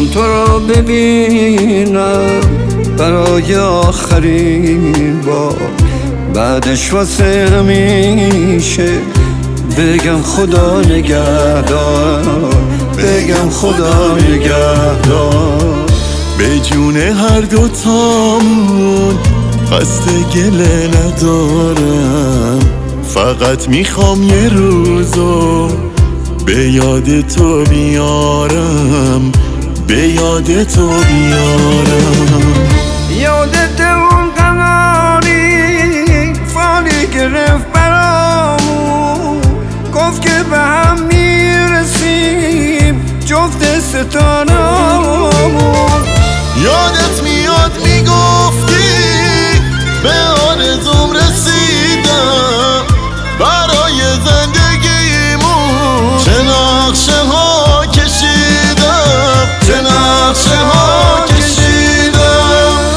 تو رو ببینم برای آخرین بار، بعدش واسه همیشه بگم خدا نگهدار، بگم خدا نگهدار. به جون هر دوتامون قصد گله ندارم، فقط میخوام یه روزو به یاد تو بیارم، به یاد تو بیارم. یادت اون قمری فالی گرفت برامون، گفت که به هم میرسیم جفت ستاره‌مون. یادت میاد میگفتی به آرزوم رسیدم، برای زندگیمون چه نقشه ها کشیدم، چه نقشه ها کشیدم.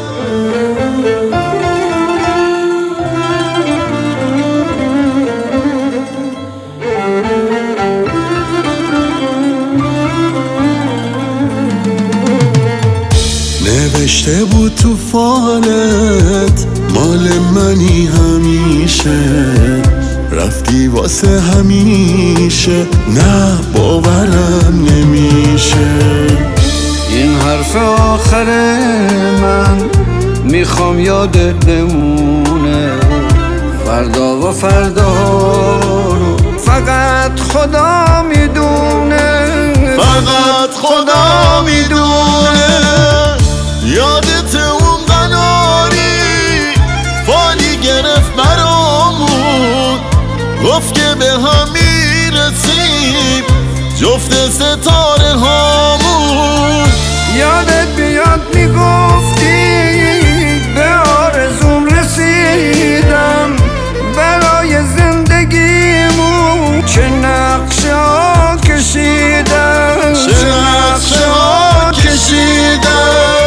نوشته بود تو فالت مال منی همیشه، رفتی واسه همیشه، نه باورم نمیشه. این حرف آخر من میخوام یادت بمونه، فردا و فردا رو فقط خدا میدونه، فقط خدا میدونه. یادت اون قناری فالی گرفت برامون، گفت که به هم میرسیم جفت ستاره هامون. یادت بیاد میگفتی به آرزوم رسیدم، برای زندگیمون چه نقشه ها کشیدم، چه نقشه ها کشیدم.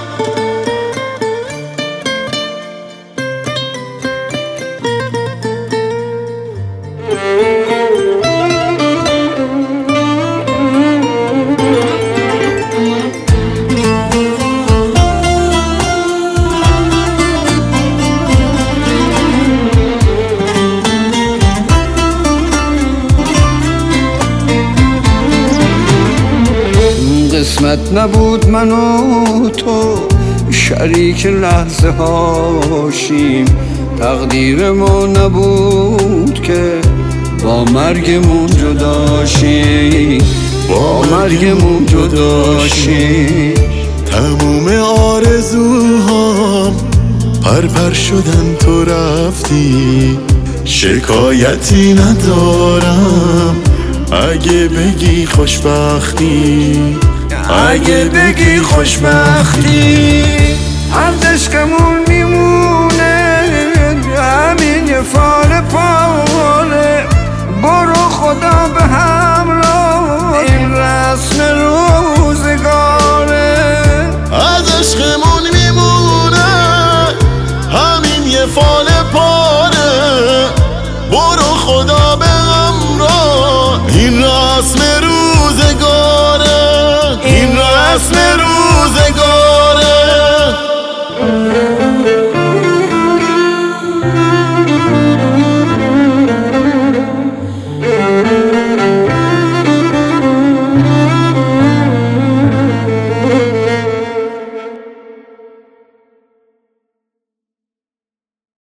قسمت نبود من و تو شریک لحظه هاشیم، تقدیر ما نبود که با مرگمون جداشیم، با مرگمون جداشیم. تموم آرزوهام پرپر شدن تو رفتی، شکایتی ندارم اگه بگی خوشبختی، اگه بگی خوشبختی. از عشقمون میمونه همین یه فال پاره، برو خدا به همراه این رسم روزگاره. از عشقمون میمونه همین یه فال پاره، برو خدا به همراه این رسم روزگاره، این رسم روزگاره.